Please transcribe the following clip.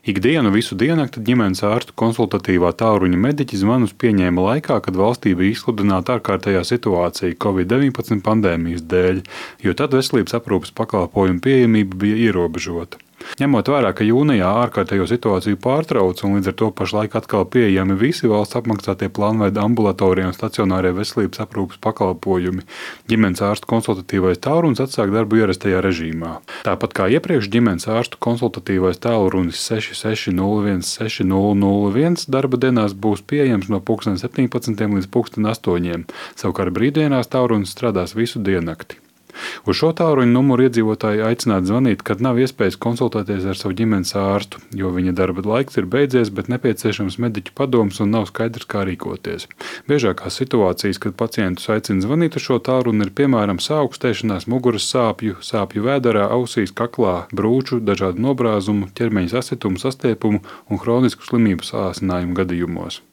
Ikdienu visu diennakti ģimenes ārstu konsultatīvā tālruņa mediķi zvanus pieņēma laikā, kad valstī bija izsludināta ārkārtējā situācija Covid-19 pandēmijas dēļ, jo tad veselības aprūpes pakalpojumu pieejamība bija ierobežota. Ņemot vērā, ka jūnijā ārkārtējo situāciju pārtrauca un līdz ar to pašlaik atkal pieejami visi valsts apmaksātie plānveida ambulatorie un stacionārie veselības aprūpes pakalpojumi, ģimenes ārstu konsultatīvais tālrunis atsāk darbu ierastajā režīmā. Tāpat kā iepriekš ģimenes ārstu konsultatīvais tālrunis 6601 6001 darba dienās būs pieejams no 17. līdz 8. Savukārt brīvdienās tālrunis strādās visu diennakti. Uz šo tālruņa numuru iedzīvotāji aicināti zvanīt, kad nav iespējas konsultēties ar savu ģimenes ārstu, jo viņa darba laiks ir beidzies, bet nepieciešams mediķu padoms un nav skaidrs, kā rīkoties. Biežākās situācijas, kad pacientus aicina zvanīt uz šo tālruni, ir piemēram saaukstēšanās, muguras sāpju vēderā, ausīs, kaklā, brūču, dažādu nobrāzumu, ķermeņa sasitumu, sastiepumu un hronisku slimību sāsinājumu gadījumos.